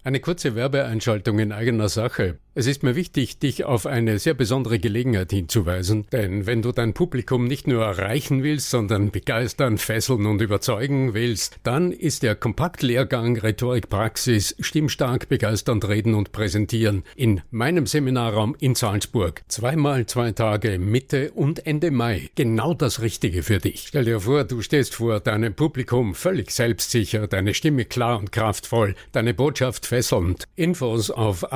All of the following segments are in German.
Eine kurze Werbeeinschaltung in eigener Sache. Es ist mir wichtig, dich auf eine sehr besondere Gelegenheit hinzuweisen, denn wenn du dein Publikum nicht nur erreichen willst, sondern begeistern, fesseln und überzeugen willst, dann ist der Kompaktlehrgang Rhetorik Praxis Stimmstark, begeisternd reden und präsentieren in meinem Seminarraum in Salzburg. 2x2 Tage Mitte und Ende Mai. Genau das Richtige für dich. Stell dir vor, du stehst vor deinem Publikum völlig selbstsicher, deine Stimme klar und kraftvoll, deine Botschaft fesselnd. Infos auf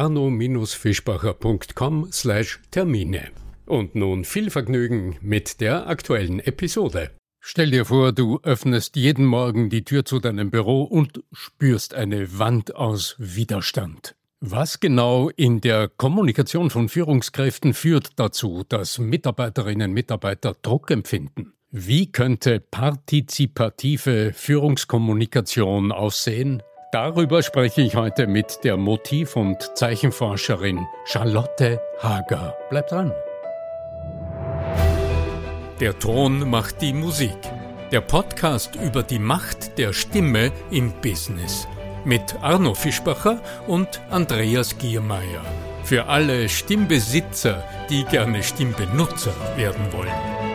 arno-fischbacher.com/Termine. Und nun viel Vergnügen mit der aktuellen Episode. Stell dir vor, du öffnest jeden Morgen die Tür zu deinem Büro und spürst eine Wand aus Widerstand. Was genau in der Kommunikation von Führungskräften führt dazu, dass Mitarbeiterinnen und Mitarbeiter Druck empfinden? Wie könnte partizipative Führungskommunikation aussehen? Darüber spreche ich heute mit der Motiv- und Zeichenforscherin Charlotte Hager. Bleib dran. Der Ton macht die Musik. Der Podcast über die Macht der Stimme im Business. Mit Arno Fischbacher und Andreas Giermeier. Für alle Stimmbesitzer, die gerne Stimmbenutzer werden wollen.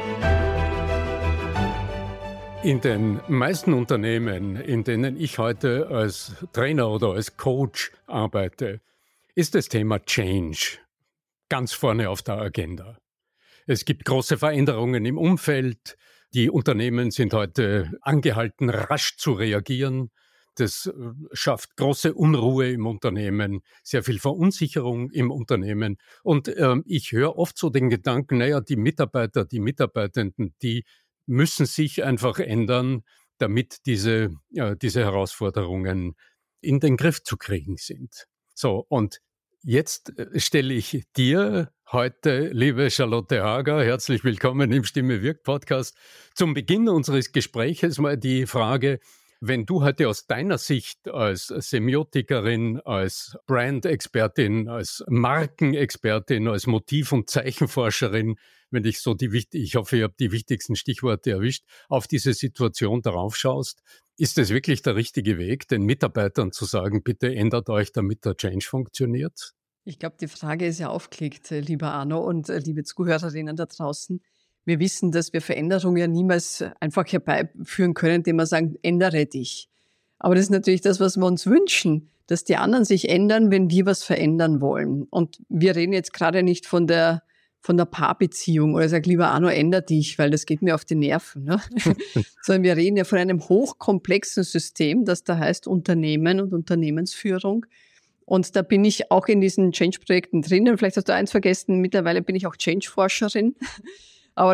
In den meisten Unternehmen, in denen ich heute als Trainer oder als Coach arbeite, ist das Thema Change ganz vorne auf der Agenda. Es gibt große Veränderungen im Umfeld. Die Unternehmen sind heute angehalten, rasch zu reagieren. Das schafft große Unruhe im Unternehmen, sehr viel Verunsicherung im Unternehmen. Und ich höre oft so den Gedanken, die Mitarbeiter, die Mitarbeitenden, die müssen sich einfach ändern, damit diese Herausforderungen in den Griff zu kriegen sind. So, und jetzt stelle ich dir heute, liebe Charlotte Hager, herzlich willkommen im Stimme wirkt Podcast, zum Beginn unseres Gespräches mal die Frage, wenn du heute aus deiner Sicht als Semiotikerin, als Brand-Expertin, als Markenexpertin, als Motiv- und Zeichenforscherin, wenn ich ich hoffe, ich habe die wichtigsten Stichworte erwischt, auf diese Situation darauf schaust, ist es wirklich der richtige Weg, den Mitarbeitern zu sagen, bitte ändert euch, damit der Change funktioniert? Ich glaube, die Frage ist ja aufgelegt, lieber Arno und liebe Zuhörerinnen da draußen. Wir wissen, dass wir Veränderungen ja niemals einfach herbeiführen können, indem wir sagen, ändere dich. Aber das ist natürlich das, was wir uns wünschen, dass die anderen sich ändern, wenn wir was verändern wollen. Und wir reden jetzt gerade nicht von der Paarbeziehung oder sag lieber Arno, änder dich, weil das geht mir auf die Nerven. Ne? Sondern wir reden ja von einem hochkomplexen System, das da heißt Unternehmen und Unternehmensführung. Und da bin ich auch in diesen Change-Projekten drinnen. Vielleicht hast du eins vergessen, mittlerweile bin ich auch Change-Forscherin. Aber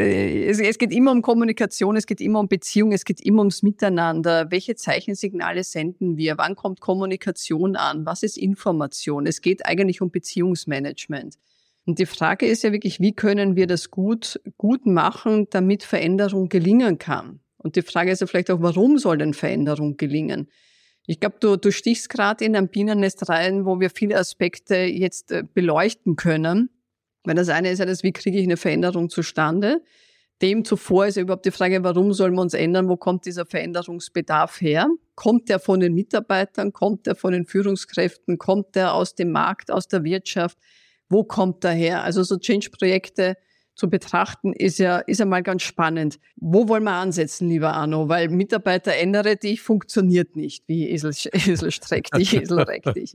es geht immer um Kommunikation, es geht immer um Beziehung, es geht immer ums Miteinander. Welche Zeichensignale senden wir? Wann kommt Kommunikation an? Was ist Information? Es geht eigentlich um Beziehungsmanagement. Und die Frage ist ja wirklich, wie können wir das gut machen, damit Veränderung gelingen kann? Und die Frage ist ja vielleicht auch, warum soll denn Veränderung gelingen? Ich glaube, du stichst gerade in ein Bienennest rein, wo wir viele Aspekte jetzt beleuchten können. Weil das eine ist ja das, wie kriege ich eine Veränderung zustande? Dem zuvor ist ja überhaupt die Frage, warum sollen wir uns ändern? Wo kommt dieser Veränderungsbedarf her? Kommt der von den Mitarbeitern? Kommt der von den Führungskräften? Kommt der aus dem Markt, aus der Wirtschaft? Wo kommt der her? Also so Change-Projekte zu betrachten, ist ja mal ganz spannend. Wo wollen wir ansetzen, lieber Arno? Weil Mitarbeiter ändere dich funktioniert nicht, wie Esel streck dich, Esel reck dich.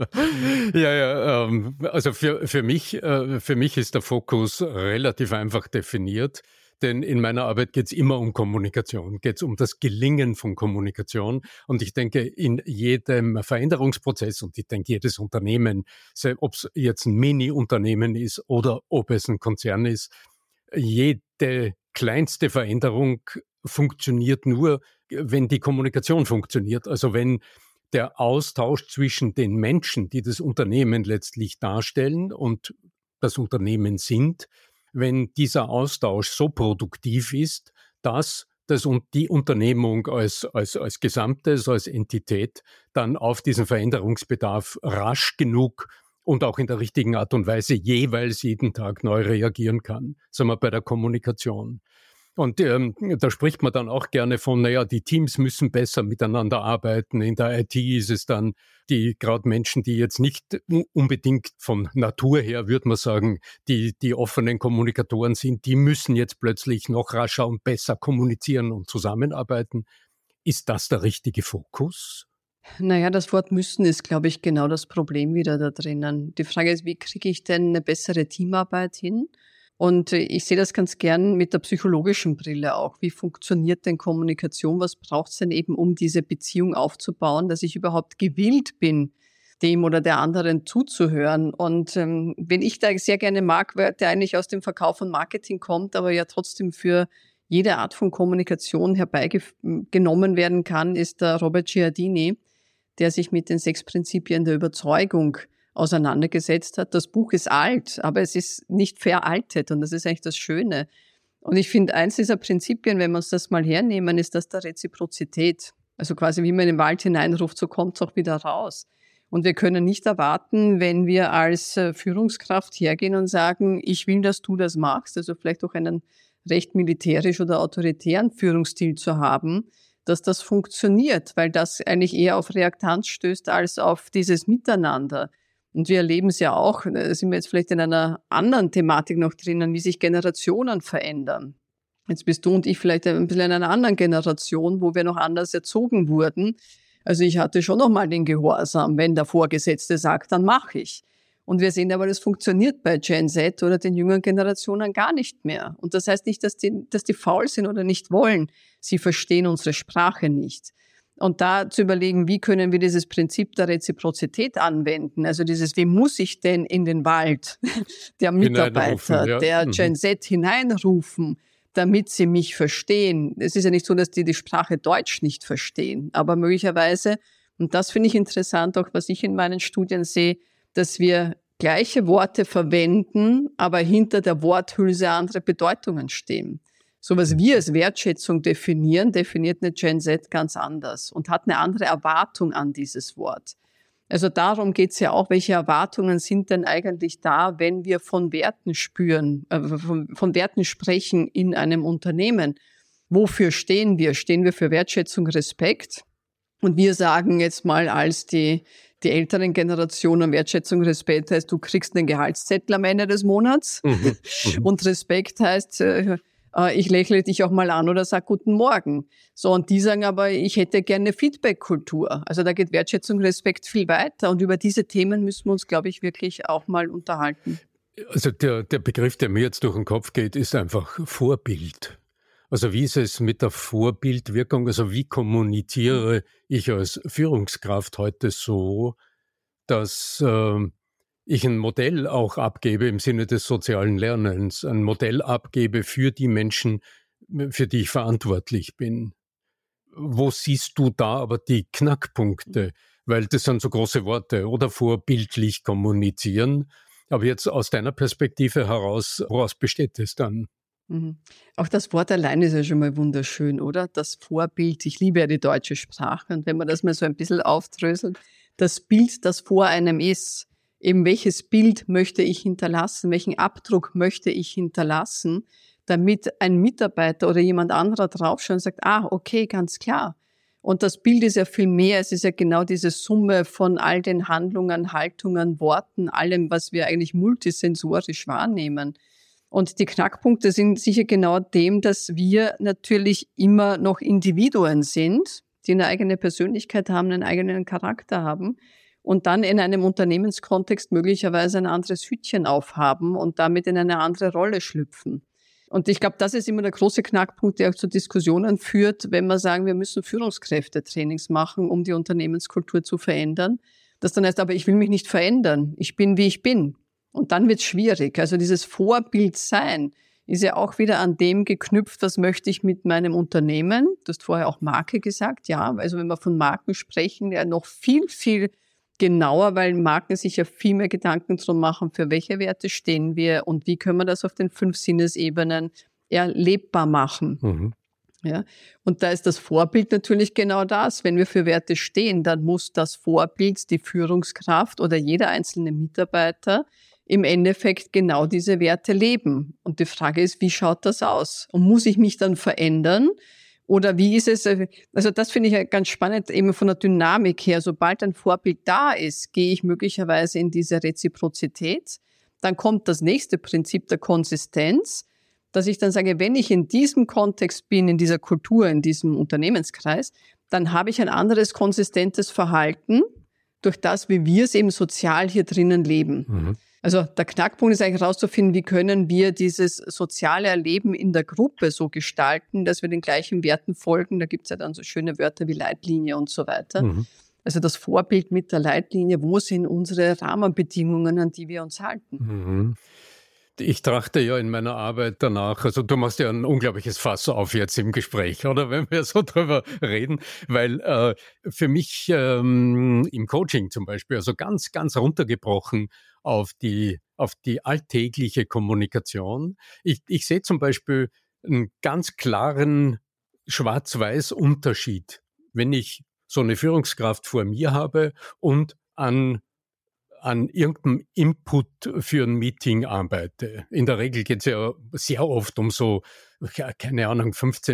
Also für mich ist der Fokus relativ einfach definiert, denn in meiner Arbeit geht es immer um Kommunikation, geht es um das Gelingen von Kommunikation. Und ich denke, in jedem Veränderungsprozess, und ich denke, jedes Unternehmen, ob es jetzt ein Mini-Unternehmen ist oder ob es ein Konzern ist, jede kleinste Veränderung funktioniert nur, wenn die Kommunikation funktioniert. Also wenn der Austausch zwischen den Menschen, die das Unternehmen letztlich darstellen und das Unternehmen sind, wenn dieser Austausch so produktiv ist, dass die Unternehmung als Gesamtes, als Entität dann auf diesen Veränderungsbedarf rasch genug und auch in der richtigen Art und Weise jeweils jeden Tag neu reagieren kann, sagen wir bei der Kommunikation. Und da spricht man dann auch gerne von, die Teams müssen besser miteinander arbeiten. In der IT ist es dann gerade Menschen, die jetzt nicht unbedingt von Natur her, würde man sagen, die offenen Kommunikatoren sind, die müssen jetzt plötzlich noch rascher und besser kommunizieren und zusammenarbeiten. Ist das der richtige Fokus? Naja, das Wort müssen ist, glaube ich, genau das Problem wieder da drinnen. Die Frage ist, wie kriege ich denn eine bessere Teamarbeit hin? Und ich sehe das ganz gern mit der psychologischen Brille auch. Wie funktioniert denn Kommunikation? Was braucht es denn eben, um diese Beziehung aufzubauen, dass ich überhaupt gewillt bin, dem oder der anderen zuzuhören? Und wenn ich da sehr gerne mag, der eigentlich aus dem Verkauf und Marketing kommt, aber ja trotzdem für jede Art von Kommunikation herbeigenommen werden kann, ist der Robert Cialdini, der sich mit den 6 Prinzipien der Überzeugung auseinandergesetzt hat. Das Buch ist alt, aber es ist nicht veraltet und das ist eigentlich das Schöne. Und ich finde, eins dieser Prinzipien, wenn wir uns das mal hernehmen, ist das der Reziprozität. Also quasi, wie man in den Wald hineinruft, so kommt es auch wieder raus. Und wir können nicht erwarten, wenn wir als Führungskraft hergehen und sagen, ich will, dass du das machst, also vielleicht auch einen recht militärisch oder autoritären Führungsstil zu haben, dass das funktioniert, weil das eigentlich eher auf Reaktanz stößt als auf dieses Miteinander. Und wir erleben es ja auch, da sind wir jetzt vielleicht in einer anderen Thematik noch drinnen, wie sich Generationen verändern. Jetzt bist du und ich vielleicht ein bisschen in einer anderen Generation, wo wir noch anders erzogen wurden. Also ich hatte schon noch mal den Gehorsam, wenn der Vorgesetzte sagt, dann mache ich. Und wir sehen aber, das funktioniert bei Gen Z oder den jüngeren Generationen gar nicht mehr. Und das heißt nicht, dass die faul sind oder nicht wollen. Sie verstehen unsere Sprache nicht. Und da zu überlegen, wie können wir dieses Prinzip der Reziprozität anwenden? Also wie muss ich denn in den Wald der Mitarbeiter, der Gen Z hineinrufen, damit sie mich verstehen? Es ist ja nicht so, dass die Sprache Deutsch nicht verstehen, aber möglicherweise, und das finde ich interessant, auch was ich in meinen Studien sehe, dass wir gleiche Worte verwenden, aber hinter der Worthülse andere Bedeutungen stehen. So was wir als Wertschätzung definieren, definiert eine Gen Z ganz anders und hat eine andere Erwartung an dieses Wort. Also darum geht's ja auch, welche Erwartungen sind denn eigentlich da, wenn wir von Werten von Werten sprechen in einem Unternehmen. Wofür stehen wir? Stehen wir für Wertschätzung, Respekt? Und wir sagen jetzt mal als die älteren Generationen, Wertschätzung, Respekt heißt, du kriegst einen Gehaltszettel am Ende des Monats. Und Respekt heißt, ich lächle dich auch mal an oder sag guten Morgen. So, und die sagen aber, ich hätte gerne Feedback-Kultur. Also da geht Wertschätzung, Respekt viel weiter. Und über diese Themen müssen wir uns, glaube ich, wirklich auch mal unterhalten. Also der Begriff, der mir jetzt durch den Kopf geht, ist einfach Vorbild. Also wie ist es mit der Vorbildwirkung? Also wie kommuniziere ich als Führungskraft heute so, dass ich ein Modell auch abgebe im Sinne des sozialen Lernens, ein Modell abgebe für die Menschen, für die ich verantwortlich bin. Wo siehst du da aber die Knackpunkte? Weil das sind so große Worte, oder vorbildlich kommunizieren. Aber jetzt aus deiner Perspektive heraus, woraus besteht es dann? Mhm. Auch das Wort allein ist ja schon mal wunderschön, oder? Das Vorbild. Ich liebe ja die deutsche Sprache. Und wenn man das mal so ein bisschen aufdröselt, das Bild, das vor einem ist, eben welches Bild möchte ich hinterlassen, welchen Abdruck möchte ich hinterlassen, damit ein Mitarbeiter oder jemand anderer draufschaut und sagt, okay, ganz klar. Und das Bild ist ja viel mehr, es ist ja genau diese Summe von all den Handlungen, Haltungen, Worten, allem, was wir eigentlich multisensorisch wahrnehmen. Und die Knackpunkte sind sicher genau dem, dass wir natürlich immer noch Individuen sind, die eine eigene Persönlichkeit haben, einen eigenen Charakter haben und dann in einem Unternehmenskontext möglicherweise ein anderes Hütchen aufhaben und damit in eine andere Rolle schlüpfen. Und ich glaube, das ist immer der große Knackpunkt, der auch zu Diskussionen führt, wenn wir sagen, wir müssen Führungskräftetrainings machen, um die Unternehmenskultur zu verändern. Das dann heißt, aber ich will mich nicht verändern. Ich bin, wie ich bin. Und dann wird es schwierig. Also dieses Vorbild sein ist ja auch wieder an dem geknüpft, was möchte ich mit meinem Unternehmen. Du hast vorher auch Marke gesagt. Ja, also wenn wir von Marken sprechen, ja noch viel, viel genauer, weil Marken sich ja viel mehr Gedanken drum machen, für welche Werte stehen wir und wie können wir das auf den 5 Sinnesebenen erlebbar machen. Mhm. Ja, und da ist das Vorbild natürlich genau das. Wenn wir für Werte stehen, dann muss das Vorbild, die Führungskraft oder jeder einzelne Mitarbeiter im Endeffekt genau diese Werte leben. Und die Frage ist, wie schaut das aus? Und muss ich mich dann verändern? Oder wie ist es, also das finde ich ganz spannend, eben von der Dynamik her. Sobald ein Vorbild da ist, gehe ich möglicherweise in diese Reziprozität. Dann kommt das nächste Prinzip der Konsistenz, dass ich dann sage, wenn ich in diesem Kontext bin, in dieser Kultur, in diesem Unternehmenskreis, dann habe ich ein anderes konsistentes Verhalten durch das, wie wir es eben sozial hier drinnen leben. Mhm. Also der Knackpunkt ist eigentlich herauszufinden, wie können wir dieses soziale Erleben in der Gruppe so gestalten, dass wir den gleichen Werten folgen. Da gibt es ja dann so schöne Wörter wie Leitlinie und so weiter. Mhm. Also das Vorbild mit der Leitlinie, wo sind unsere Rahmenbedingungen, an die wir uns halten? Mhm. Ich trachte ja in meiner Arbeit danach, also du machst ja ein unglaubliches Fass auf jetzt im Gespräch, oder wenn wir so drüber reden, weil für mich im Coaching zum Beispiel, also ganz, ganz runtergebrochen auf die alltägliche Kommunikation. Ich sehe zum Beispiel einen ganz klaren Schwarz-Weiß-Unterschied, wenn ich so eine Führungskraft vor mir habe und an irgendeinem Input für ein Meeting arbeite. In der Regel geht es ja sehr oft um so, keine Ahnung,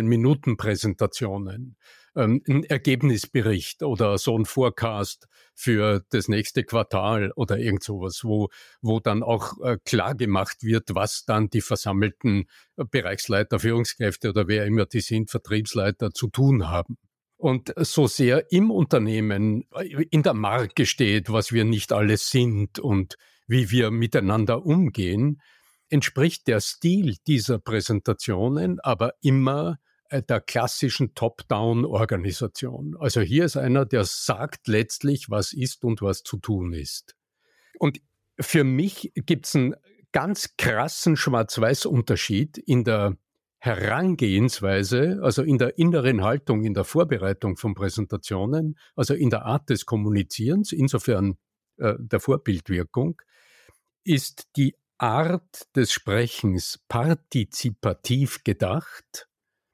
15-Minuten-Präsentationen, ein Ergebnisbericht oder so ein Forecast für das nächste Quartal oder irgend sowas, wo dann auch klar gemacht wird, was dann die versammelten Bereichsleiter, Führungskräfte oder wer immer die sind, Vertriebsleiter zu tun haben. Und so sehr im Unternehmen, in der Marke steht, was wir nicht alles sind und wie wir miteinander umgehen, entspricht der Stil dieser Präsentationen aber immer der klassischen Top-Down-Organisation. Also hier ist einer, der sagt letztlich, was ist und was zu tun ist. Und für mich gibt es einen ganz krassen Schwarz-Weiß-Unterschied in der Herangehensweise, also in der inneren Haltung, in der Vorbereitung von Präsentationen, also in der Art des Kommunizierens, insofern der Vorbildwirkung, ist die Art des Sprechens partizipativ gedacht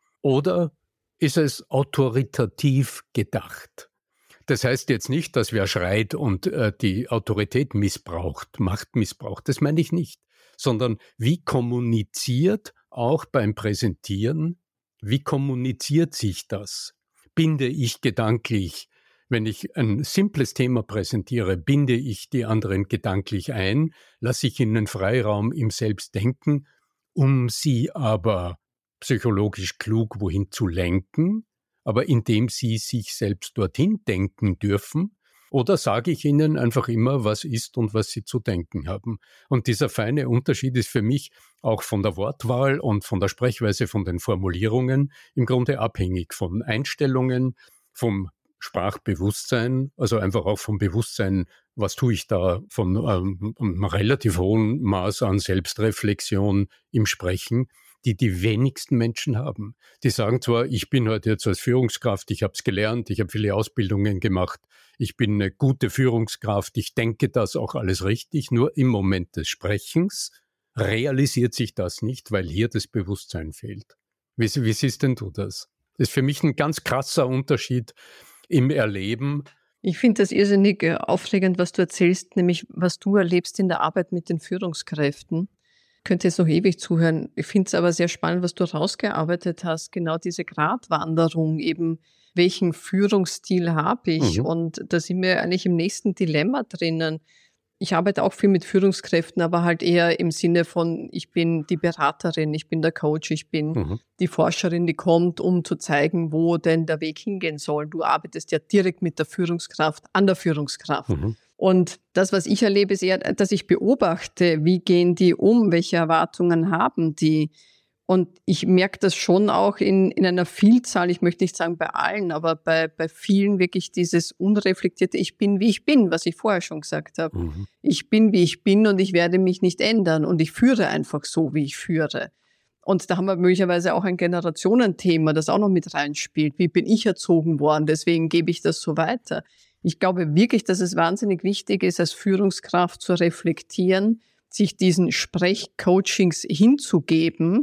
oder ist es autoritativ gedacht? Das heißt jetzt nicht, dass wer schreit und die Autorität missbraucht, Macht missbraucht, das meine ich nicht, sondern wie kommuniziert auch beim Präsentieren, wie kommuniziert sich das? Binde ich gedanklich, wenn ich ein simples Thema präsentiere, binde ich die anderen gedanklich ein, lasse ich ihnen Freiraum im Selbstdenken, um sie aber psychologisch klug wohin zu lenken, aber indem sie sich selbst dorthin denken dürfen? Oder sage ich ihnen einfach immer, was ist und was sie zu denken haben? Und dieser feine Unterschied ist für mich auch von der Wortwahl und von der Sprechweise, von den Formulierungen im Grunde abhängig von Einstellungen, vom Sprachbewusstsein, also einfach auch vom Bewusstsein, was tue ich da, von einem relativ hohen Maß an Selbstreflexion im Sprechen, die wenigsten Menschen haben. Die sagen zwar, ich bin heute jetzt als Führungskraft, ich habe es gelernt, ich habe viele Ausbildungen gemacht, ich bin eine gute Führungskraft, ich denke das auch alles richtig, nur im Moment des Sprechens realisiert sich das nicht, weil hier das Bewusstsein fehlt. Wie siehst denn du das? Das ist für mich ein ganz krasser Unterschied im Erleben. Ich finde das irrsinnig aufregend, was du erzählst, nämlich was du erlebst in der Arbeit mit den Führungskräften. Ich könnte jetzt noch ewig zuhören. Ich finde es aber sehr spannend, was du rausgearbeitet hast, genau diese Gratwanderung eben, welchen Führungsstil habe ich? Und da sind wir eigentlich im nächsten Dilemma drinnen. Ich arbeite auch viel mit Führungskräften, aber halt eher im Sinne von, ich bin die Beraterin, ich bin der Coach, ich bin die Forscherin, die kommt, um zu zeigen, wo denn der Weg hingehen soll. Du arbeitest ja direkt mit der Führungskraft an der Führungskraft. Und das, was ich erlebe, ist eher, dass ich beobachte, wie gehen die um, welche Erwartungen haben die. Und ich merke das schon auch in einer Vielzahl, ich möchte nicht sagen bei allen, aber bei vielen wirklich dieses unreflektierte, ich bin, wie ich bin, was ich vorher schon gesagt habe. Ich bin, wie ich bin und ich werde mich nicht ändern und ich führe einfach so, wie ich führe. Und da haben wir möglicherweise auch ein Generationenthema, das auch noch mit reinspielt. Wie bin ich erzogen worden? Deswegen gebe ich das so weiter. Ich glaube wirklich, dass es wahnsinnig wichtig ist, als Führungskraft zu reflektieren, sich diesen Sprechcoachings hinzugeben,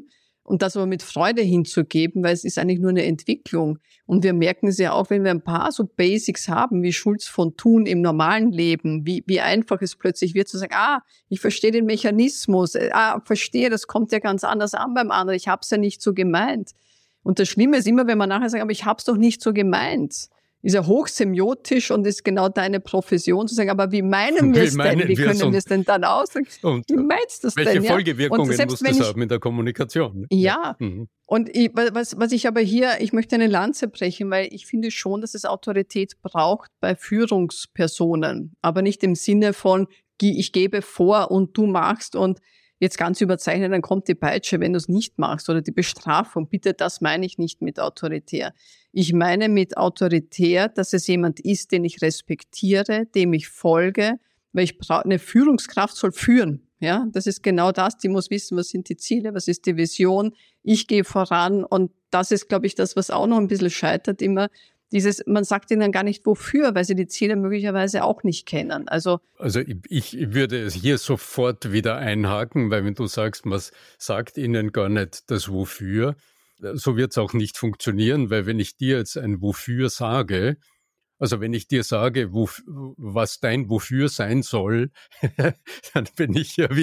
Und das aber mit Freude hinzugeben, weil es ist eigentlich nur eine Entwicklung. Und wir merken es ja auch, wenn wir ein paar so Basics haben, wie Schulz von Thun im normalen Leben, wie einfach es plötzlich wird zu sagen, ich verstehe den Mechanismus, verstehe, das kommt ja ganz anders an beim anderen, ich habe es ja nicht so gemeint. Und das Schlimme ist immer, wenn man nachher sagt, aber ich habe es doch nicht so gemeint. Ist ja hochsemiotisch und ist genau deine Profession zu sagen, aber wie meinen wir es denn? Wie können wir es denn dann aussagen? Wie meinst du es denn? Welche Folgewirkungen muss das haben in der Kommunikation? Ja. Und was ich aber hier, ich möchte eine Lanze brechen, weil ich finde schon, dass es Autorität braucht bei Führungspersonen, aber nicht im Sinne von, ich gebe vor und du machst und jetzt ganz überzeichnet, dann kommt die Peitsche, wenn du es nicht machst oder die Bestrafung. Bitte, das meine ich nicht mit autoritär. Ich meine mit autoritär, dass es jemand ist, den ich respektiere, dem ich folge, weil ich brauche, eine Führungskraft soll führen. Ja, das ist genau das. Die muss wissen, was sind die Ziele, was ist die Vision. Ich gehe voran und das ist, glaube ich, das, was auch noch ein bisschen scheitert immer. Man sagt ihnen gar nicht wofür, weil sie die Ziele möglicherweise auch nicht kennen. Also ich würde es hier sofort wieder einhaken, weil wenn du sagst, man sagt ihnen gar nicht das Wofür, so wird es auch nicht funktionieren, weil wenn ich dir jetzt ein Wofür sage, also wenn ich dir sage, was dein Wofür sein soll, dann bin ich ja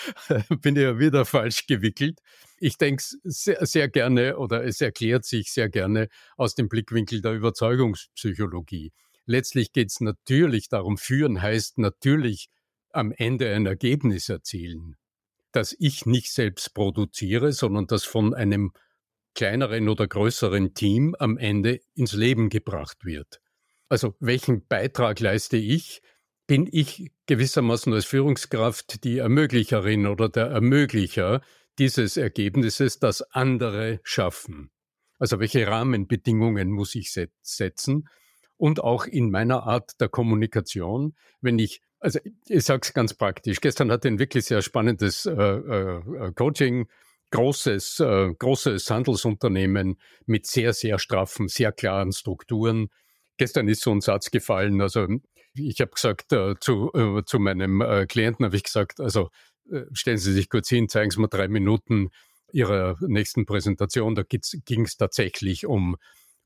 wieder falsch gewickelt. Ich denke sehr, sehr gerne, oder es erklärt sich sehr gerne aus dem Blickwinkel der Überzeugungspsychologie. Letztlich geht es natürlich darum, führen heißt natürlich am Ende ein Ergebnis erzielen, das ich nicht selbst produziere, sondern das von einem kleineren oder größeren Team am Ende ins Leben gebracht wird. Also welchen Beitrag leiste ich? Bin ich gewissermaßen als Führungskraft die Ermöglicherin oder der Ermöglicher dieses Ergebnisses, das andere schaffen? Also welche Rahmenbedingungen muss ich setzen? Und auch in meiner Art der Kommunikation, ich sage es ganz praktisch, gestern hatte ein wirklich sehr spannendes Coaching, großes Handelsunternehmen mit sehr, sehr straffen, sehr klaren Strukturen. Gestern ist so ein Satz gefallen, also ich habe gesagt zu meinem Klienten, habe ich gesagt, also stellen Sie sich kurz hin, zeigen Sie mir 3 Minuten Ihrer nächsten Präsentation. Da ging es tatsächlich um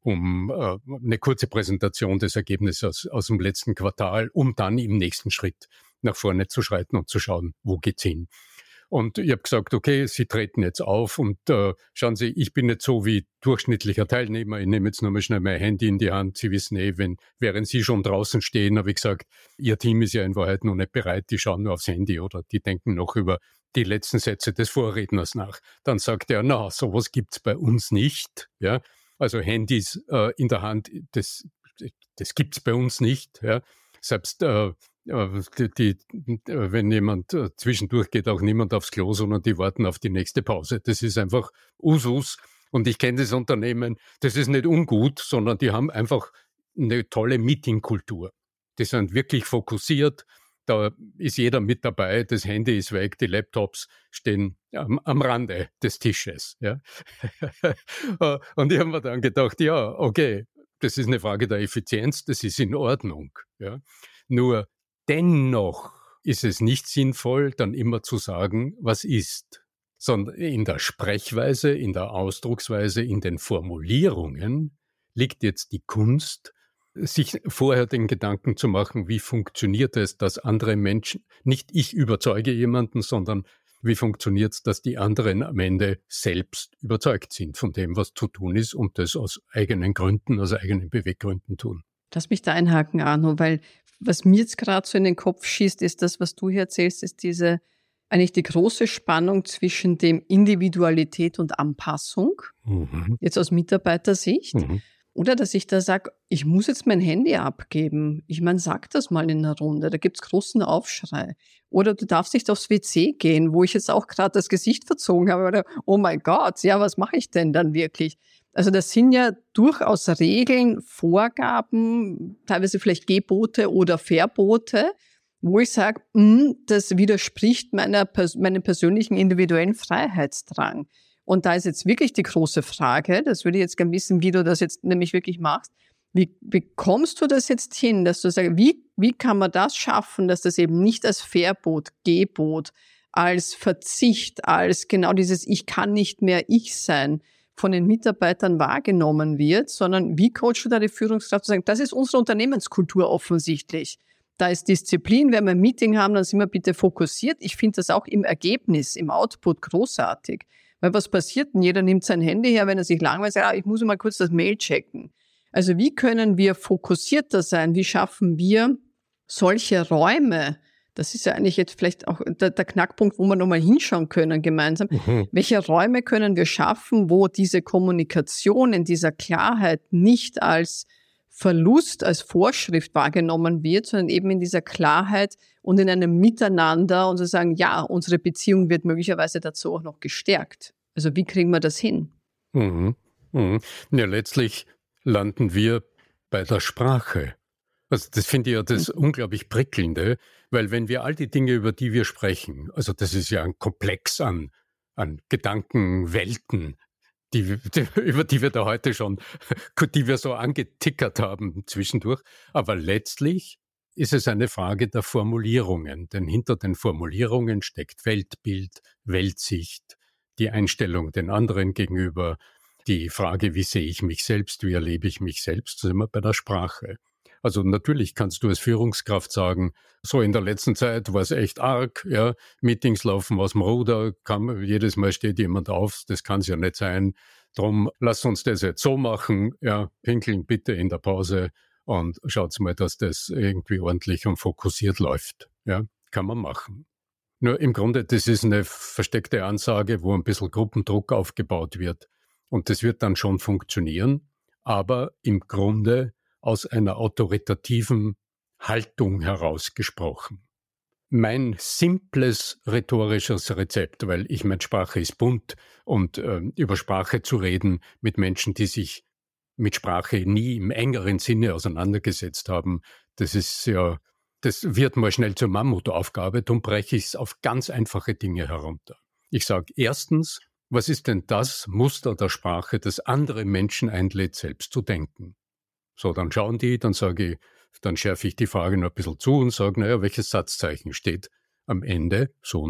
eine kurze Präsentation des Ergebnisses aus dem letzten Quartal, um dann im nächsten Schritt nach vorne zu schreiten und zu schauen, wo geht's hin. Und ich habe gesagt, okay, Sie treten jetzt auf und schauen Sie, ich bin nicht so wie durchschnittlicher Teilnehmer. Ich nehme jetzt nochmal schnell mein Handy in die Hand. Sie wissen während Sie schon draußen stehen, habe ich gesagt, Ihr Team ist ja in Wahrheit noch nicht bereit. Die schauen nur aufs Handy oder die denken noch über die letzten Sätze des Vorredners nach. Dann sagt er, sowas gibt's bei uns nicht. Ja, also Handys in der Hand, das gibt's bei uns nicht. Ja, selbst wenn jemand zwischendurch geht, auch niemand aufs Klo, sondern die warten auf die nächste Pause. Das ist einfach Usus. Und ich kenne das Unternehmen, das ist nicht ungut, sondern die haben einfach eine tolle Meetingkultur. Die sind wirklich fokussiert. Da ist jeder mit dabei. Das Handy ist weg, die Laptops stehen am Rande des Tisches. Ja. Und ich habe mir dann gedacht, ja, okay, das ist eine Frage der Effizienz, das ist in Ordnung. Ja. Nur dennoch ist es nicht sinnvoll, dann immer zu sagen, was ist, sondern in der Sprechweise, in der Ausdrucksweise, in den Formulierungen liegt jetzt die Kunst, sich vorher den Gedanken zu machen, wie funktioniert es, dass andere Menschen, nicht ich überzeuge jemanden, sondern wie funktioniert es, dass die anderen am Ende selbst überzeugt sind von dem, was zu tun ist und das aus eigenen Gründen, aus eigenen Beweggründen tun. Lass mich da einhaken, Arno, weil was mir jetzt gerade so in den Kopf schießt, ist das, was du hier erzählst, ist eigentlich die große Spannung zwischen dem Individualität und Anpassung, jetzt aus Mitarbeitersicht, oder dass ich da sage, ich muss jetzt mein Handy abgeben. Ich meine, sag das mal in einer Runde, da gibt's großen Aufschrei. Oder du darfst nicht aufs WC gehen, wo ich jetzt auch gerade das Gesicht verzogen habe, oder oh mein Gott, ja, was mache ich denn dann wirklich? Also das sind ja durchaus Regeln, Vorgaben, teilweise vielleicht Gebote oder Verbote, wo ich sage, das widerspricht meinem persönlichen individuellen Freiheitsdrang. Und da ist jetzt wirklich die große Frage, das würde ich jetzt gerne wissen, wie du das jetzt nämlich wirklich machst. Wie bekommst du das jetzt hin, dass du sagst, wie kann man das schaffen, dass das eben nicht als Verbot, Gebot, als Verzicht, als genau dieses Ich kann nicht mehr ich sein von den Mitarbeitern wahrgenommen wird, sondern wie coachst du da die Führungskraft zu sagen, das ist unsere Unternehmenskultur offensichtlich. Da ist Disziplin, wenn wir ein Meeting haben, dann sind wir bitte fokussiert. Ich finde das auch im Ergebnis, im Output großartig. Weil was passiert denn? Jeder nimmt sein Handy her, wenn er sich langweilt, sagt, ich muss mal kurz das Mail checken. Also wie können wir fokussierter sein? Wie schaffen wir solche Räume? Das ist ja eigentlich jetzt vielleicht auch der Knackpunkt, wo wir nochmal hinschauen können gemeinsam. Welche Räume können wir schaffen, wo diese Kommunikation in dieser Klarheit nicht als Verlust, als Vorschrift wahrgenommen wird, sondern eben in dieser Klarheit und in einem Miteinander und zu sagen, ja, unsere Beziehung wird möglicherweise dazu auch noch gestärkt. Also wie kriegen wir das hin? Ja, letztlich landen wir bei der Sprache. Also das finde ich ja das unglaublich Prickelnde, weil wenn wir all die Dinge, über die wir sprechen, also das ist ja ein Komplex an Gedankenwelten, über die wir da heute schon, die wir so angetickert haben zwischendurch, aber letztlich ist es eine Frage der Formulierungen, denn hinter den Formulierungen steckt Weltbild, Weltsicht, die Einstellung den anderen gegenüber, die Frage, wie sehe ich mich selbst, wie erlebe ich mich selbst, da sind wir bei der Sprache. Also natürlich kannst du als Führungskraft sagen, so in der letzten Zeit war es echt arg, ja, Meetings laufen aus dem Ruder, jedes Mal steht jemand auf, das kann es ja nicht sein, drum lass uns das jetzt so machen, ja, pinkeln bitte in der Pause und schaut mal, dass das irgendwie ordentlich und fokussiert läuft, ja, kann man machen. Nur im Grunde, das ist eine versteckte Ansage, wo ein bisschen Gruppendruck aufgebaut wird und das wird dann schon funktionieren, aber im Grunde aus einer autoritativen Haltung herausgesprochen. Mein simples rhetorisches Rezept, weil ich meine, Sprache ist bunt und über Sprache zu reden mit Menschen, die sich mit Sprache nie im engeren Sinne auseinandergesetzt haben, das wird mal schnell zur Mammutaufgabe, darum breche ich es auf ganz einfache Dinge herunter. Ich sage erstens, was ist denn das Muster der Sprache, das andere Menschen einlädt, selbst zu denken? So, dann schauen die, dann schärfe ich die Frage noch ein bisschen zu und sage, naja, welches Satzzeichen steht am Ende so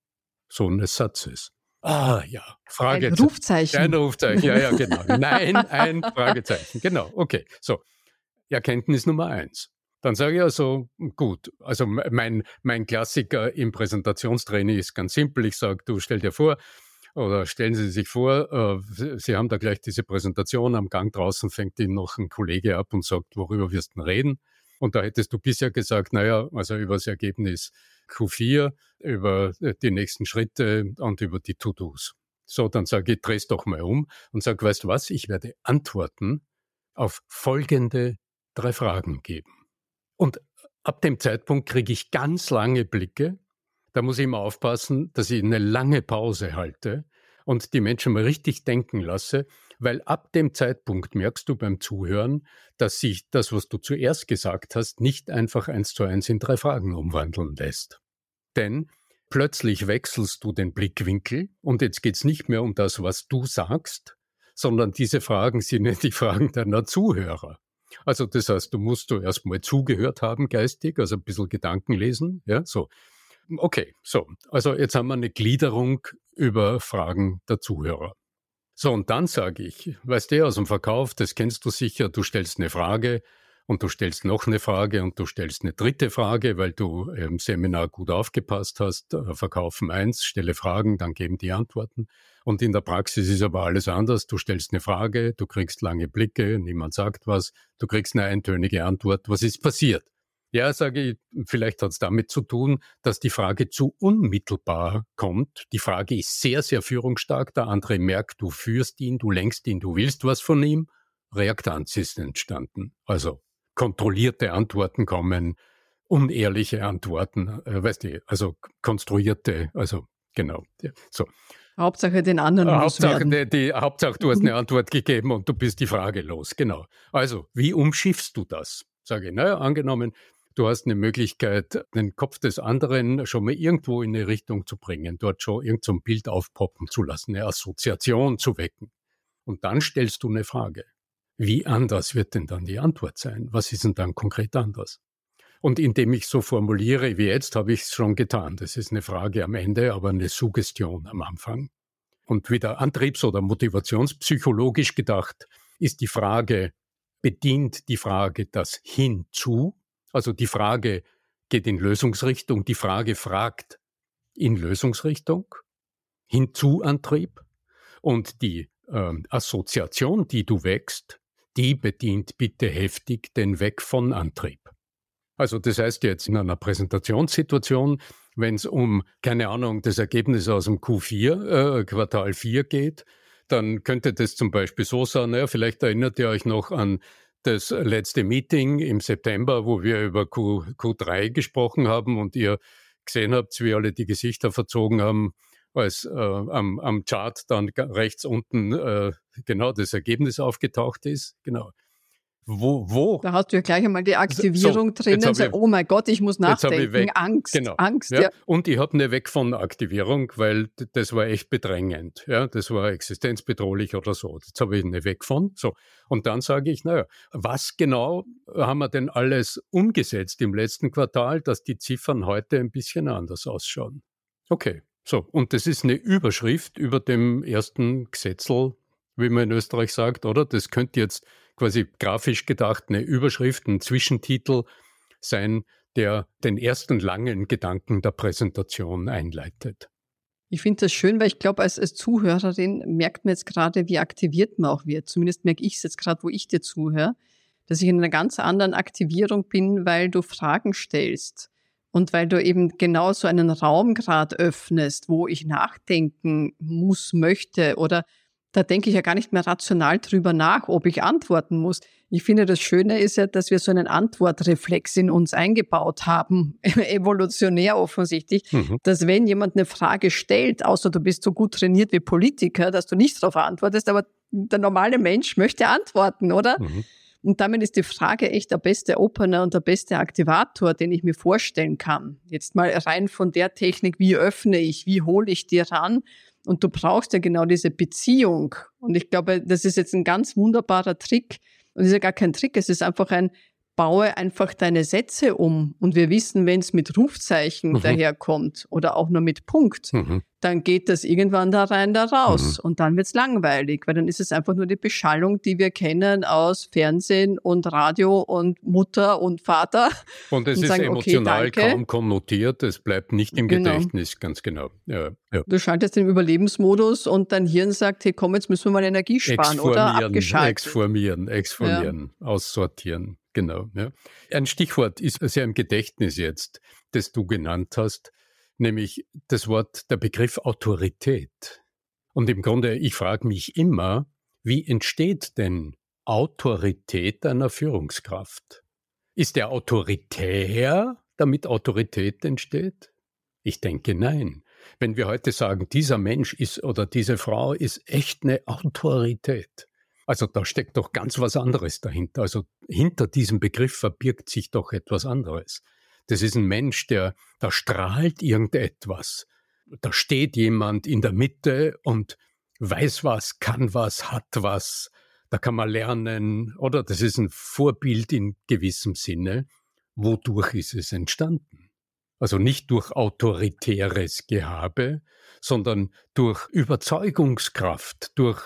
eines Satzes? Ah, ja, Fragezeichen. Ein Rufzeichen. Ein Rufzeichen, ja, genau. Nein, ein Fragezeichen, genau, okay. So, Erkenntnis Nummer 1. Dann sage ich also, gut, also mein Klassiker im Präsentationstraining ist ganz simpel. Ich sage, du stell dir vor, oder stellen Sie sich vor, Sie haben da gleich diese Präsentation, am Gang draußen fängt Ihnen noch ein Kollege ab und sagt, worüber wirst du denn reden? Und da hättest du bisher gesagt, naja, also über das Ergebnis Q4, über die nächsten Schritte und über die To-Dos. So, dann sage ich, dreh's doch mal um und sage, weißt du was, ich werde Antworten auf folgende 3 Fragen geben. Und ab dem Zeitpunkt kriege ich ganz lange Blicke. Da muss ich immer aufpassen, dass ich eine lange Pause halte und die Menschen mal richtig denken lasse, weil ab dem Zeitpunkt merkst du beim Zuhören, dass sich das, was du zuerst gesagt hast, nicht einfach 1:1 in 3 Fragen umwandeln lässt. Denn plötzlich wechselst du den Blickwinkel und jetzt geht's nicht mehr um das, was du sagst, sondern diese Fragen sind ja die Fragen deiner Zuhörer. Also das heißt, du musst erst mal zugehört haben geistig, also ein bisschen Gedanken lesen, ja, so. Okay, so, also jetzt haben wir eine Gliederung über Fragen der Zuhörer. So, und dann sage ich, weißt du, aus dem Verkauf, das kennst du sicher, du stellst eine Frage und du stellst noch eine Frage und du stellst eine dritte Frage, weil du im Seminar gut aufgepasst hast, Verkaufen 1, stelle Fragen, dann geben die Antworten. Und in der Praxis ist aber alles anders, du stellst eine Frage, du kriegst lange Blicke, niemand sagt was, du kriegst eine eintönige Antwort, was ist passiert? Ja, sage ich, vielleicht hat es damit zu tun, dass die Frage zu unmittelbar kommt. Die Frage ist sehr, sehr führungsstark. Der andere merkt, du führst ihn, du lenkst ihn, du willst was von ihm. Reaktanz ist entstanden. Also kontrollierte Antworten kommen, unehrliche Antworten, weißt du, also konstruierte, also genau. Ja, so. Hauptsache den anderen Hauptsache du hast eine Antwort gegeben und du bist die Frage los, genau. Also, wie umschiffst du das? Sage ich, naja, angenommen, du hast eine Möglichkeit, den Kopf des anderen schon mal irgendwo in eine Richtung zu bringen, dort schon irgend so ein Bild aufpoppen zu lassen, eine Assoziation zu wecken. Und dann stellst du eine Frage. Wie anders wird denn dann die Antwort sein? Was ist denn dann konkret anders? Und indem ich so formuliere wie jetzt, habe ich es schon getan. Das ist eine Frage am Ende, aber eine Suggestion am Anfang. Und wieder antriebs- oder motivationspsychologisch gedacht, ist die Frage, bedient die Frage das Hinzu? Also die Frage geht in Lösungsrichtung, die Frage fragt in Lösungsrichtung, Hinzuantrieb. Und die Assoziation, die du wächst, die bedient bitte heftig den Weg von Antrieb. Also das heißt jetzt in einer Präsentationssituation, wenn es um, keine Ahnung, das Ergebnis aus dem Q4, Quartal 4 geht, dann könnte das zum Beispiel so sein, naja, vielleicht erinnert ihr euch noch an das letzte Meeting im September, wo wir über Q3 gesprochen haben und ihr gesehen habt, wie alle die Gesichter verzogen haben, als am Chart dann rechts unten genau das Ergebnis aufgetaucht ist. Genau. Wo? Da hast du ja gleich einmal die Aktivierung drinnen. Oh mein Gott, ich muss nachdenken. Angst, genau. Angst. Ja. Und ich habe eine Weg von Aktivierung, weil das war echt bedrängend. Ja, das war existenzbedrohlich oder so. Jetzt habe ich eine Weg von. So. Und dann sage ich, naja, was genau haben wir denn alles umgesetzt im letzten Quartal, dass die Ziffern heute ein bisschen anders ausschauen? Okay. So, und das ist eine Überschrift über dem ersten Gesetzel, wie man in Österreich sagt, oder? Das könnte jetzt quasi grafisch gedacht eine Überschrift, ein Zwischentitel sein, der den ersten langen Gedanken der Präsentation einleitet. Ich finde das schön, weil ich glaube, als Zuhörerin merkt man jetzt gerade, wie aktiviert man auch wird. Zumindest merke ich es jetzt gerade, wo ich dir zuhöre, dass ich in einer ganz anderen Aktivierung bin, weil du Fragen stellst. Und weil du eben genau so einen Raum gerade öffnest, wo ich nachdenken muss, möchte, oder da denke ich ja gar nicht mehr rational drüber nach, ob ich antworten muss. Ich finde, das Schöne ist ja, dass wir so einen Antwortreflex in uns eingebaut haben, evolutionär offensichtlich, dass wenn jemand eine Frage stellt, außer du bist so gut trainiert wie Politiker, dass du nicht darauf antwortest, aber der normale Mensch möchte antworten, oder? Und damit ist die Frage echt der beste Opener und der beste Aktivator, den ich mir vorstellen kann. Jetzt mal rein von der Technik, wie öffne ich, wie hole ich dir ran? Und du brauchst ja genau diese Beziehung. Und ich glaube, das ist jetzt ein ganz wunderbarer Trick. Und es ist ja gar kein Trick, es ist einfach baue einfach deine Sätze um. Und wir wissen, wenn es mit Rufzeichen daherkommt oder auch nur mit Punkt, dann geht das irgendwann da rein, da raus. Und dann wird's langweilig, weil dann ist es einfach nur die Beschallung, die wir kennen aus Fernsehen und Radio und Mutter und Vater. Und es ist sagen, emotional kaum konnotiert, es bleibt nicht im Gedächtnis, ganz genau. Ja. Du schaltest den Überlebensmodus und dein Hirn sagt, hey komm, jetzt müssen wir mal Energie sparen, oder? Abgeschaltet. Exformieren, aussortieren. Genau. Ja. Ein Stichwort ist sehr im Gedächtnis jetzt, das du genannt hast, nämlich der Begriff Autorität. Und im Grunde, ich frage mich immer, wie entsteht denn Autorität einer Führungskraft? Ist der autoritär, damit Autorität entsteht? Ich denke, nein. Wenn wir heute sagen, dieser Mensch ist oder diese Frau ist echt eine Autorität, also da steckt doch ganz was anderes dahinter. Also hinter diesem Begriff verbirgt sich doch etwas anderes. Das ist ein Mensch, da strahlt irgendetwas. Da steht jemand in der Mitte und weiß was, kann was, hat was. Da kann man lernen, oder? Das ist ein Vorbild in gewissem Sinne. Wodurch ist es entstanden? Also nicht durch autoritäres Gehabe, sondern durch Überzeugungskraft, durch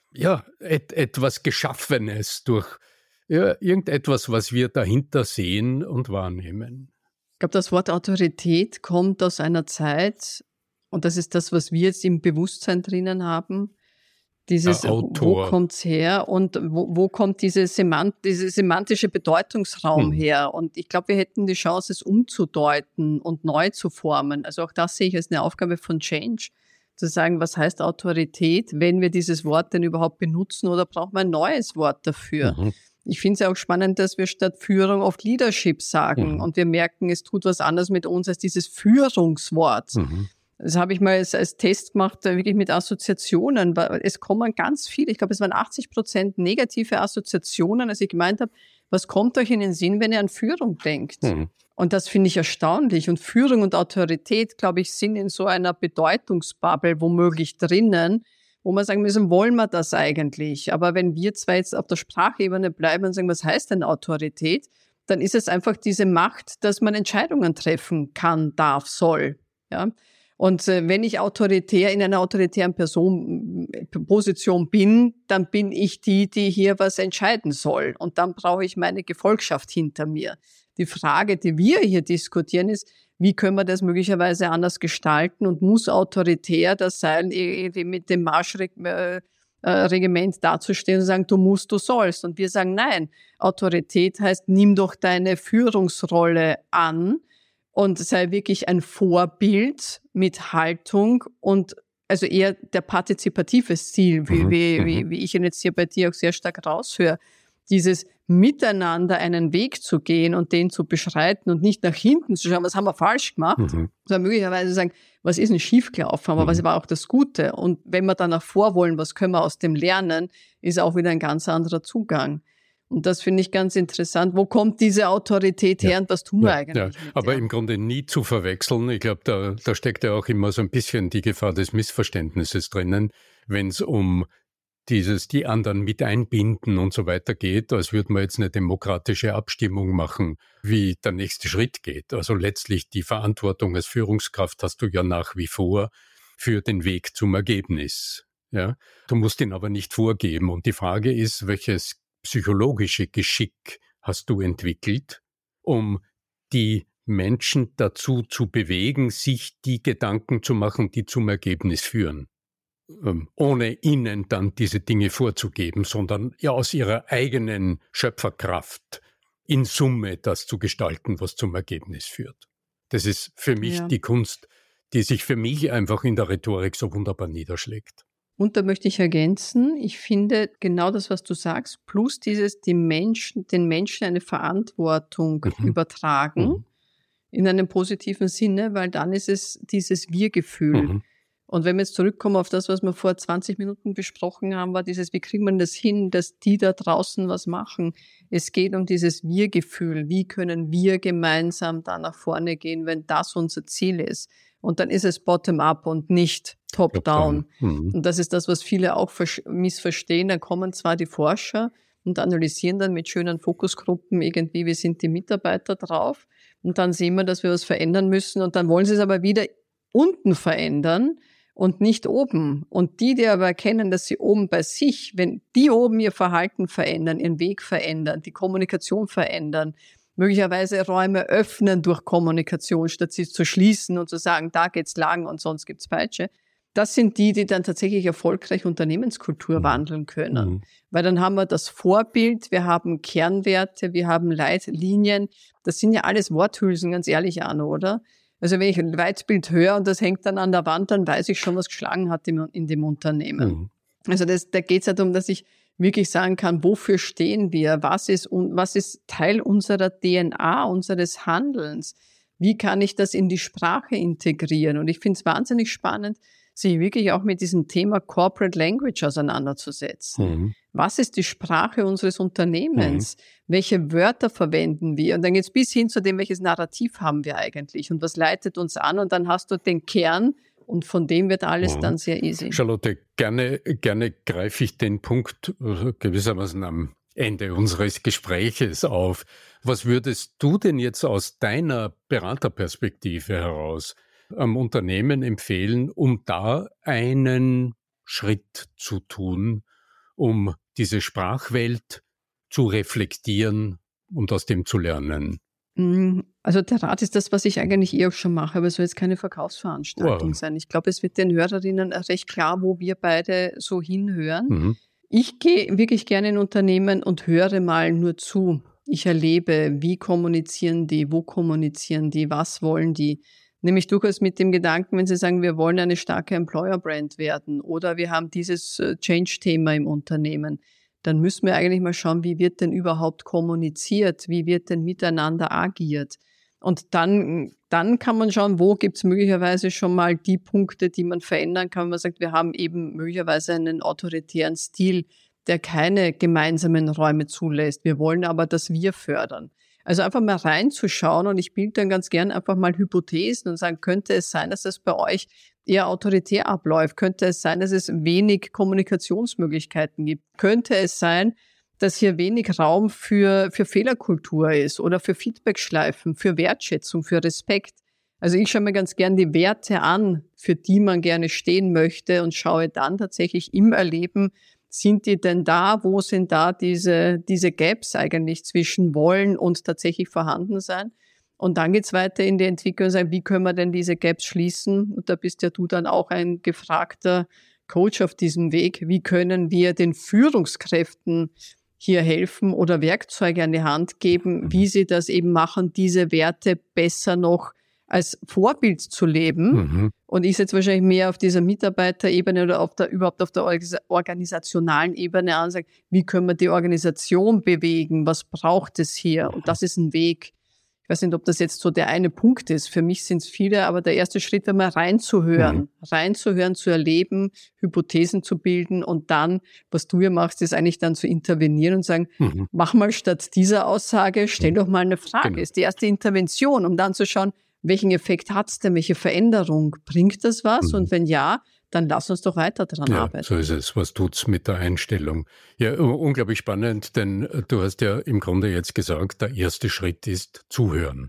etwas Geschaffenes, durch irgendetwas, was wir dahinter sehen und wahrnehmen. Ich glaube, das Wort Autorität kommt aus einer Zeit, und das ist das, was wir jetzt im Bewusstsein drinnen haben, dieses, wo kommt's her und wo kommt diese semantische Bedeutungsraum her? Und ich glaube, wir hätten die Chance, es umzudeuten und neu zu formen. Also auch das sehe ich als eine Aufgabe von Change, zu sagen, was heißt Autorität, wenn wir dieses Wort denn überhaupt benutzen, oder brauchen wir ein neues Wort dafür? Ich finde es ja auch spannend, dass wir statt Führung oft Leadership sagen und wir merken, es tut was anderes mit uns als dieses Führungswort. Das habe ich mal als Test gemacht, wirklich mit Assoziationen. Es kommen ganz viele, ich glaube, es waren 80% negative Assoziationen, als ich gemeint habe, was kommt euch in den Sinn, wenn ihr an Führung denkt? Und das finde ich erstaunlich. Und Führung und Autorität, glaube ich, sind in so einer Bedeutungsbubble womöglich drinnen, wo man sagen müssen, wollen wir das eigentlich? Aber wenn wir zwar jetzt auf der Sprachebene bleiben und sagen, was heißt denn Autorität? dann ist es einfach diese Macht, dass man Entscheidungen treffen kann, darf, soll. Ja? Und wenn ich in einer autoritären Position bin, dann bin ich die hier was entscheiden soll. Und dann brauche ich meine Gefolgschaft hinter mir. Die Frage, die wir hier diskutieren, ist, wie können wir das möglicherweise anders gestalten und muss autoritär das sein, irgendwie mit dem Marschregiment dazustehen und sagen, du musst, du sollst. Und wir sagen, nein, Autorität heißt, nimm doch deine Führungsrolle an und sei wirklich ein Vorbild mit Haltung und also eher der partizipative Stil, wie ich ihn jetzt hier bei dir auch sehr stark raushöre. Dieses Miteinander einen Weg zu gehen und den zu beschreiten und nicht nach hinten zu schauen, was haben wir falsch gemacht, sondern möglicherweise sagen, was ist denn schiefgelaufen, aber was war auch das Gute? Und wenn wir dann nach vor wollen, was können wir aus dem lernen, ist auch wieder ein ganz anderer Zugang. Und das finde ich ganz interessant. Wo kommt diese Autorität her und was tun wir eigentlich? Aber im Grunde nie zu verwechseln. Ich glaube, da steckt ja auch immer so ein bisschen die Gefahr des Missverständnisses drinnen, wenn es um die anderen mit einbinden und so weiter geht, als würde man jetzt eine demokratische Abstimmung machen, wie der nächste Schritt geht. Also letztlich die Verantwortung als Führungskraft hast du ja nach wie vor für den Weg zum Ergebnis. Ja? Du musst ihn aber nicht vorgeben. Und die Frage ist, welches psychologische Geschick hast du entwickelt, um die Menschen dazu zu bewegen, sich die Gedanken zu machen, die zum Ergebnis führen. Ohne ihnen dann diese Dinge vorzugeben, sondern ja aus ihrer eigenen Schöpferkraft in Summe das zu gestalten, was zum Ergebnis führt. Das ist für mich die Kunst, die sich für mich einfach in der Rhetorik so wunderbar niederschlägt. Und da möchte ich ergänzen, ich finde genau das, was du sagst, plus den Menschen eine Verantwortung übertragen, in einem positiven Sinne, weil dann ist es dieses Wir-Gefühl. Und wenn wir jetzt zurückkommen auf das, was wir vor 20 Minuten besprochen haben, war dieses, wie kriegt man das hin, dass die da draußen was machen? Es geht um dieses Wir-Gefühl. Wie können wir gemeinsam da nach vorne gehen, wenn das unser Ziel ist? Und dann ist es bottom-up und nicht top-down. Und das ist das, was viele auch missverstehen. Dann kommen zwar die Forscher und analysieren dann mit schönen Fokusgruppen irgendwie, wie sind die Mitarbeiter drauf? Und dann sehen wir, dass wir was verändern müssen. Und dann wollen sie es aber wieder unten verändern und nicht oben. Und die aber erkennen, dass sie oben bei sich, wenn die oben ihr Verhalten verändern, ihren Weg verändern, die Kommunikation verändern, möglicherweise Räume öffnen durch Kommunikation, statt sie zu schließen und zu sagen, da geht's lang und sonst gibt's Peitsche. Das sind die dann tatsächlich erfolgreich Unternehmenskultur wandeln können. Weil dann haben wir das Vorbild, wir haben Kernwerte, wir haben Leitlinien. Das sind ja alles Worthülsen, ganz ehrlich, Arno, oder? Also wenn ich ein Leitbild höre und das hängt dann an der Wand, dann weiß ich schon, was geschlagen hat in dem Unternehmen. Also da geht es ja darum, dass ich wirklich sagen kann, wofür stehen wir? Was ist Teil unserer DNA, unseres Handelns? Wie kann ich das in die Sprache integrieren? Und ich finde es wahnsinnig spannend, sich wirklich auch mit diesem Thema Corporate Language auseinanderzusetzen. Was ist die Sprache unseres Unternehmens? Welche Wörter verwenden wir? Und dann geht es bis hin zu dem, welches Narrativ haben wir eigentlich und was leitet uns an? Und dann hast du den Kern und von dem wird alles dann sehr easy. Charlotte, gerne greife ich den Punkt gewissermaßen am Ende unseres Gespräches auf. Was würdest du denn jetzt aus deiner Beraterperspektive heraus am Unternehmen empfehlen, um da einen Schritt zu tun, um diese Sprachwelt zu reflektieren und aus dem zu lernen? Also der Rat ist das, was ich eigentlich auch schon mache, aber es soll jetzt keine Verkaufsveranstaltung sein. Ich glaube, es wird den Hörerinnen recht klar, wo wir beide so hinhören. Ich gehe wirklich gerne in Unternehmen und höre mal nur zu. Ich erlebe, wie kommunizieren die, wo kommunizieren die, was wollen die. Nämlich durchaus mit dem Gedanken, wenn Sie sagen, wir wollen eine starke Employer-Brand werden oder wir haben dieses Change-Thema im Unternehmen, dann müssen wir eigentlich mal schauen, wie wird denn überhaupt kommuniziert, wie wird denn miteinander agiert. Und dann kann man schauen, wo gibt es möglicherweise schon mal die Punkte, die man verändern kann. Man sagt, wir haben eben möglicherweise einen autoritären Stil, der keine gemeinsamen Räume zulässt. Wir wollen aber das Wir fördern. Also einfach mal reinzuschauen und ich bilde dann ganz gern einfach mal Hypothesen und sagen, könnte es sein, dass das bei euch eher autoritär abläuft? Könnte es sein, dass es wenig Kommunikationsmöglichkeiten gibt? Könnte es sein, dass hier wenig Raum für Fehlerkultur ist oder für Feedbackschleifen, für Wertschätzung, für Respekt. Also ich schaue mir ganz gern die Werte an, für die man gerne stehen möchte und schaue dann tatsächlich im Erleben, sind die denn da? Wo sind da diese Gaps eigentlich zwischen Wollen und tatsächlich Vorhandensein? Und dann geht's weiter in die Entwicklung und sagen, wie können wir denn diese Gaps schließen? Und da bist ja du dann auch ein gefragter Coach auf diesem Weg. Wie können wir den Führungskräften hier helfen oder Werkzeuge an die Hand geben, wie sie das eben machen, diese Werte besser noch als Vorbild zu leben. Und ich setze wahrscheinlich mehr auf dieser Mitarbeiterebene oder überhaupt auf der organisationalen Ebene an und sage, wie können wir die Organisation bewegen? Was braucht es hier? Und das ist ein Weg. Ich weiß nicht, ob das jetzt so der eine Punkt ist. Für mich sind es viele, aber der erste Schritt wäre mal reinzuhören, zu erleben, Hypothesen zu bilden und dann, was du ja machst, ist eigentlich dann zu intervenieren und sagen, mach mal statt dieser Aussage, stell doch mal eine Frage. Genau. Ist die erste Intervention, um dann zu schauen, welchen Effekt hat's denn, welche Veränderung? Bringt das was? Und wenn ja, dann lass uns doch weiter dran arbeiten. So ist es. Was tut's mit der Einstellung? Ja, unglaublich spannend, denn du hast ja im Grunde jetzt gesagt, der erste Schritt ist zuhören.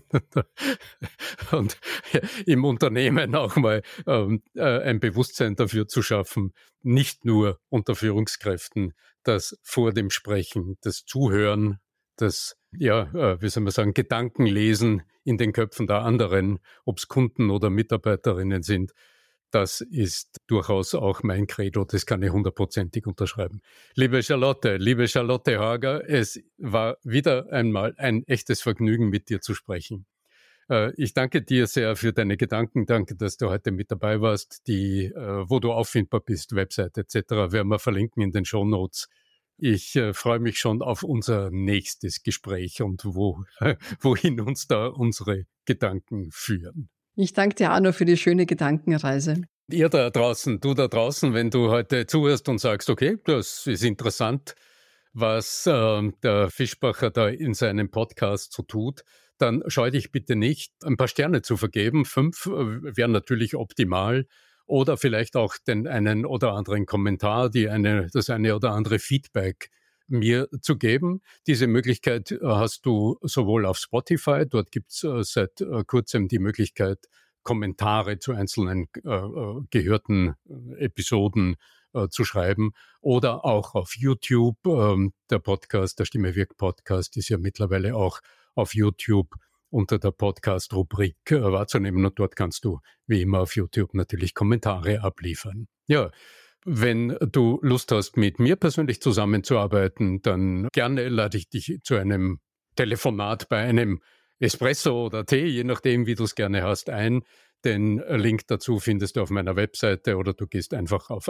Und im Unternehmen auch mal ein Bewusstsein dafür zu schaffen, nicht nur unter Führungskräften, dass vor dem Sprechen, das Zuhören, das, wie soll man sagen, Gedankenlesen in den Köpfen der anderen, ob es Kunden oder Mitarbeiterinnen sind, das ist durchaus auch mein Credo, das kann ich 100%ig unterschreiben. Liebe Charlotte Hager, es war wieder einmal ein echtes Vergnügen, mit dir zu sprechen. Ich danke dir sehr für deine Gedanken, danke, dass du heute mit dabei warst, wo du auffindbar bist, Website etc., werden wir verlinken in den Shownotes. Ich freue mich schon auf unser nächstes Gespräch und wohin uns da unsere Gedanken führen. Ich danke dir, Arno, für die schöne Gedankenreise. Du da draußen, wenn du heute zuhörst und sagst, okay, das ist interessant, was der Fischbacher da in seinem Podcast so tut, dann scheu dich bitte nicht, ein paar Sterne zu vergeben. 5 wären natürlich optimal. Oder vielleicht auch den einen oder anderen Kommentar, das eine oder andere Feedback mir zu geben. Diese Möglichkeit hast du sowohl auf Spotify, dort gibt's seit kurzem die Möglichkeit, Kommentare zu einzelnen gehörten Episoden zu schreiben, oder auch auf YouTube. Der Stimme wirkt Podcast ist ja mittlerweile auch auf YouTube unter der Podcast-Rubrik wahrzunehmen und dort kannst du wie immer auf YouTube natürlich Kommentare abliefern. Ja, wenn du Lust hast, mit mir persönlich zusammenzuarbeiten, dann gerne lade ich dich zu einem Telefonat bei einem Espresso oder Tee, je nachdem, wie du es gerne hast, ein. Den Link dazu findest du auf meiner Webseite oder du gehst einfach auf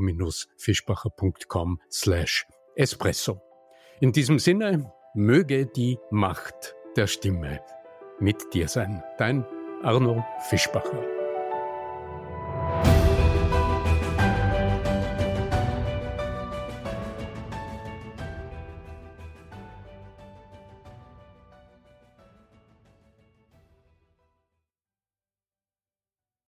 arno-fischbacher.com/espresso. In diesem Sinne, möge die Macht der Stimme mit dir sein. Dein Arno Fischbacher.